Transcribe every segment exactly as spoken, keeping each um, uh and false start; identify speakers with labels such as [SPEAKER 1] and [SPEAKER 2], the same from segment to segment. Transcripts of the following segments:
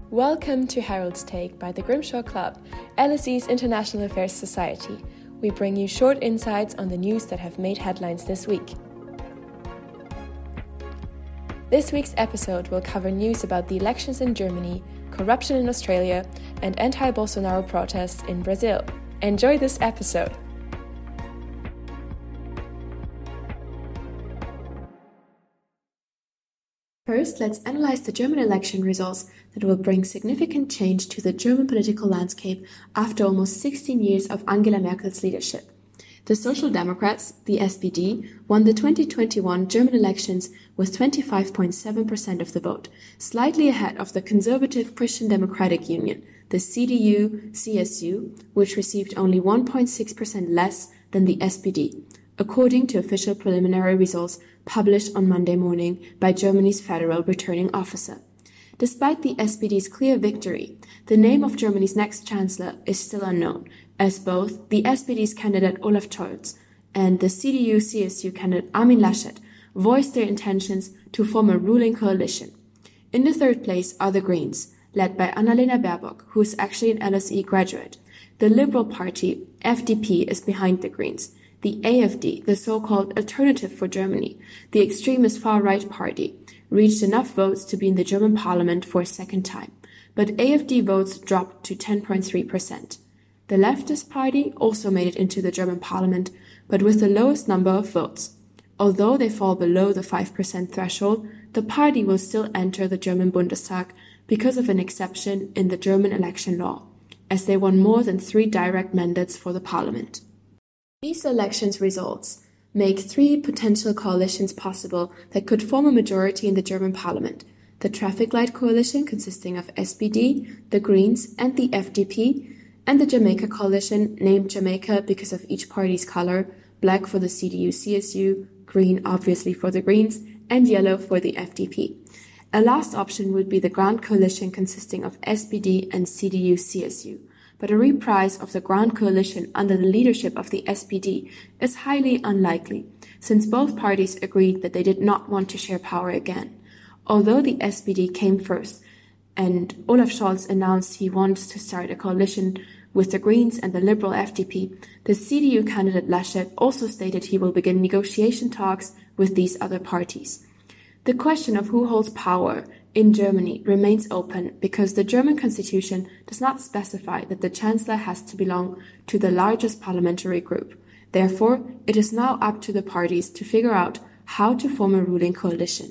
[SPEAKER 1] Welcome to Harold's Take by the Grimshaw Club, L S E's International Affairs Society. We bring you short insights on the news that have made headlines this week. This week's episode will cover news about the elections in Germany, corruption in Australia, and anti-Bolsonaro protests in Brazil. Enjoy this episode! First, let's analyze the German election results that will bring significant change to the German political landscape after almost sixteen years of Angela Merkel's leadership. The Social Democrats, the S P D, won the twenty twenty-one German elections with twenty-five point seven percent of the vote, slightly ahead of the conservative Christian Democratic Union, the C D U C S U, which received only one point six percent less than the S P D, according to official preliminary results published on Monday morning by Germany's federal returning officer. Despite the S P D's clear victory, the name of Germany's next chancellor is still unknown, as both the S P D's candidate Olaf Scholz and the C D U C S U candidate Armin Laschet voiced their intentions to form a ruling coalition. In the third place are the Greens, led by Annalena Baerbock, who is actually an L S E graduate. The Liberal Party, F D P, is behind the Greens. The A F D, the so-called Alternative for Germany, the extremist far-right party, reached enough votes to be in the German parliament for a second time, but A F D votes dropped to ten point three percent. The leftist party also made it into the German parliament, but with the lowest number of votes. Although they fall below the five percent threshold, the party will still enter the German Bundestag because of an exception in the German election law, as they won more than three direct mandates for the parliament. These elections' results make three potential coalitions possible that could form a majority in the German parliament: the Traffic Light Coalition, consisting of S P D, the Greens, and the F D P, and the Jamaica Coalition, named Jamaica because of each party's color: black for the C D U C S U, green obviously for the Greens, and yellow for the F D P. A last option would be the Grand Coalition, consisting of S P D and C D U C S U. But a reprise of the Grand Coalition under the leadership of the S P D is highly unlikely, since both parties agreed that they did not want to share power again. Although the S P D came first, and Olaf Scholz announced he wants to start a coalition with the Greens and the Liberal F D P, the C D U candidate Laschet also stated he will begin negotiation talks with these other parties. The question of who holds power in Germany remains open because the German constitution does not specify that the chancellor has to belong to the largest parliamentary group. Therefore, it is now up to the parties to figure out how to form a ruling coalition.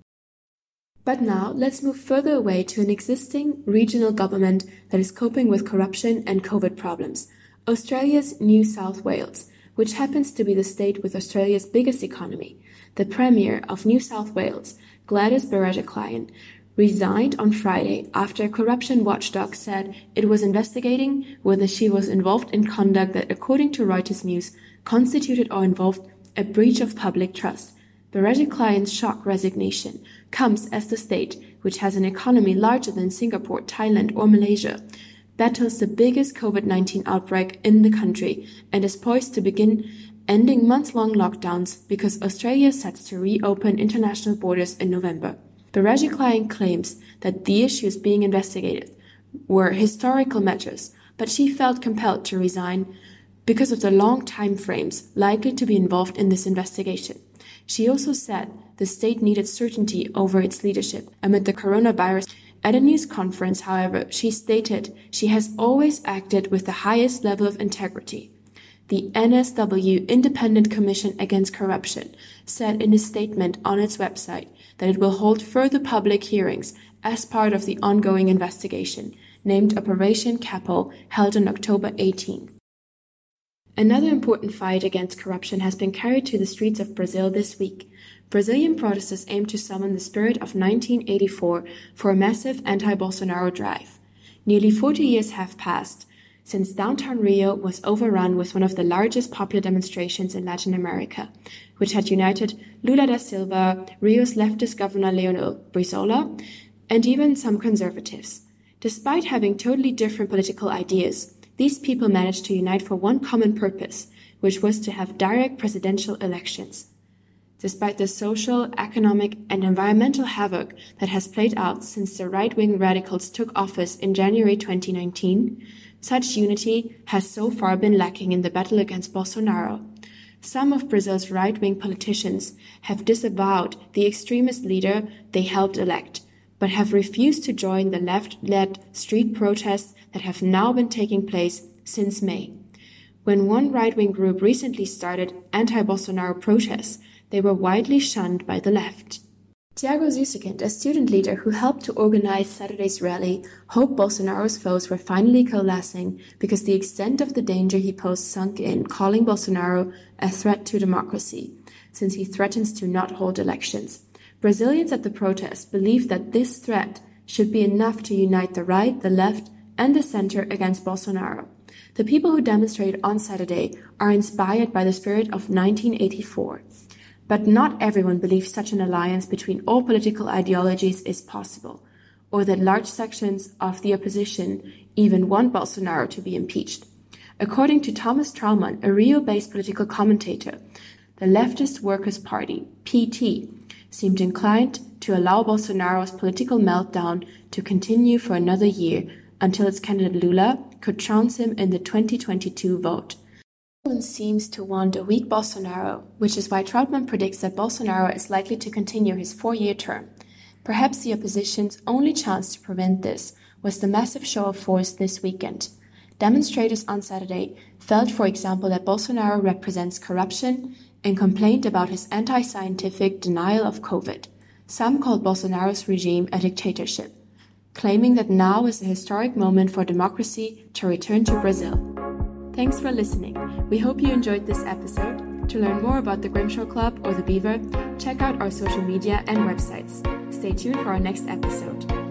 [SPEAKER 1] But now, let's move further away to an existing regional government that is coping with corruption and COVID problems: Australia's New South Wales, which happens to be the state with Australia's biggest economy. The Premier of New South Wales, Gladys Berejiklian, resigned on Friday after a corruption watchdog said it was investigating whether she was involved in conduct that, according to Reuters News, constituted or involved a breach of public trust. Berejiklian's shock resignation comes as the state, which has an economy larger than Singapore, Thailand, or Malaysia, battles the biggest COVID nineteen outbreak in the country and is poised to begin ending month-long lockdowns because Australia sets to reopen international borders in November. Berejiklian claims that the issues being investigated were historical matters, but she felt compelled to resign because of the long time frames likely to be involved in this investigation. She also said the state needed certainty over its leadership amid the coronavirus. At a news conference, however, she stated she has always acted with the highest level of integrity. The N S W Independent Commission Against Corruption said in a statement on its website that it will hold further public hearings as part of the ongoing investigation, named Operation Capo, held on October eighteenth. Another important fight against corruption has been carried to the streets of Brazil this week. Brazilian protesters aim to summon the spirit of nineteen eighty-four for a massive anti-Bolsonaro drive. Nearly forty years have passed since downtown Rio was overrun with one of the largest popular demonstrations in Latin America, which had united Lula da Silva, Rio's leftist governor Leonel Brizola, and even some conservatives. Despite having totally different political ideas, these people managed to unite for one common purpose, which was to have direct presidential elections. Despite the social, economic, and environmental havoc that has played out since the right-wing radicals took office in January twenty nineteen, such unity has so far been lacking in the battle against Bolsonaro. Some of Brazil's right-wing politicians have disavowed the extremist leader they helped elect, but have refused to join the left-led street protests that have now been taking place since May. When one right-wing group recently started anti-Bolsonaro protests, they were widely shunned by the left. Tiago Süsekind, a student leader who helped to organize Saturday's rally, hoped Bolsonaro's foes were finally coalescing because the extent of the danger he posed sunk in, calling Bolsonaro a threat to democracy, since he threatens to not hold elections. Brazilians at the protest believe that this threat should be enough to unite the right, the left, and the center against Bolsonaro. The people who demonstrated on Saturday are inspired by the spirit of nineteen eighty-four. But not everyone believes such an alliance between all political ideologies is possible, or that large sections of the opposition even want Bolsonaro to be impeached. According to Thomas Trauman, a Rio-based political commentator, the Leftist Workers' Party, P T, seemed inclined to allow Bolsonaro's political meltdown to continue for another year until its candidate Lula could trounce him in the twenty twenty-two vote. Everyone seems to want a weak Bolsonaro, which is why Trautmann predicts that Bolsonaro is likely to continue his four-year term. Perhaps the opposition's only chance to prevent this was the massive show of force this weekend. Demonstrators on Saturday felt, for example, that Bolsonaro represents corruption and complained about his anti-scientific denial of COVID. Some called Bolsonaro's regime a dictatorship, claiming that now is a historic moment for democracy to return to Brazil. Thanks for listening. We hope you enjoyed this episode. To learn more about the Grimshaw Club or the Beaver, check out our social media and websites. Stay tuned for our next episode.